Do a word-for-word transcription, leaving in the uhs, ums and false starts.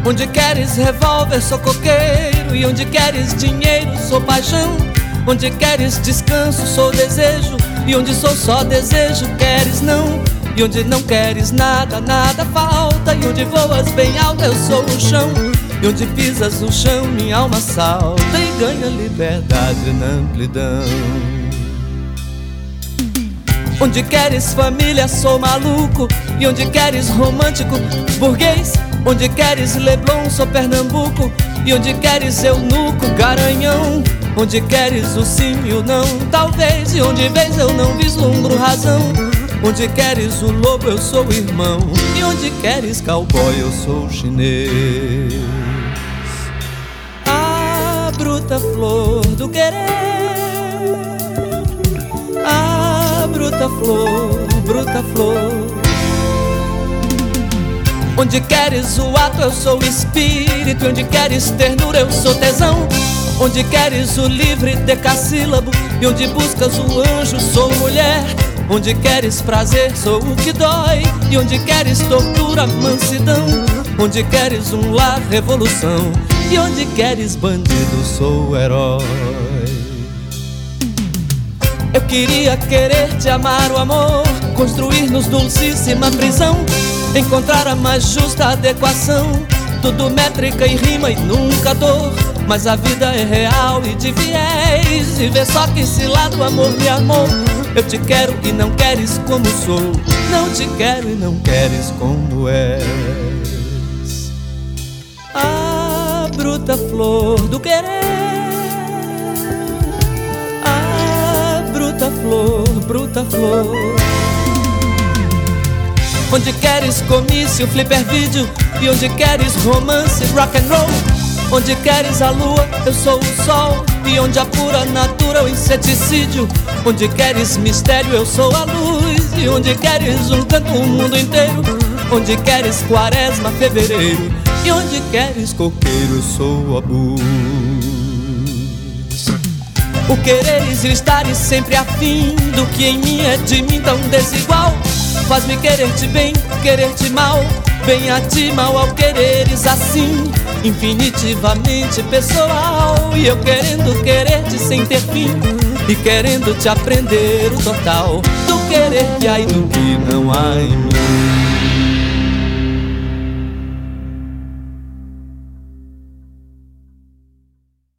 Onde queres revólver, sou coqueiro. E onde queres dinheiro, sou paixão. Onde queres descanso, sou desejo. E onde sou só desejo, queres não. E onde não queres nada, nada falta. E onde voas bem alto, eu sou o chão. E onde pisas o chão, minha alma salta e ganha liberdade na amplidão. Onde queres família, sou maluco. E onde queres romântico, burguês. Onde queres Leblon, sou Pernambuco. E onde queres eunuco, garanhão. Onde queres o sim e o não, talvez. E onde vês eu não vislumbro razão. Onde queres o lobo, eu sou o irmão. E onde queres cowboy, eu sou o chinês. A bruta flor do querer, a bruta flor, bruta flor. Onde queres o ato, eu sou o espírito. E onde queres ternura, eu sou tesão. Onde queres o livre decassílabo. E onde buscas o anjo, sou mulher. Onde queres prazer, sou o que dói. E onde queres tortura, mansidão. Onde queres um lar, revolução. E onde queres bandido, sou o herói. Eu queria querer te amar o amor, construir-nos dulcíssima prisão, encontrar a mais justa adequação, tudo métrica e rima e nunca dor. Mas a vida é real e de viés, e vê só que esse lado amor me amou. Eu te quero e não queres como sou, não te quero e não queres como és. A bruta flor do querer, a bruta flor, bruta flor. Onde queres comício, flipper vídeo. E onde queres romance, rock and roll. Onde queres a lua, eu sou o sol. E onde a pura natura, o inseticídio. Onde queres mistério, eu sou a luz. E onde queres um canto, o mundo inteiro. Onde queres quaresma, fevereiro. E onde queres coqueiro, eu sou a bus. O quereres e o estares sempre afim do que em mim é de mim tão desigual. Faz-me querer-te bem, querer-te mal. Bem a ti, mal ao quereres assim, infinitivamente pessoal. E eu querendo querer-te sem ter fim, e querendo te aprender o total do querer que há e do que não há em mim.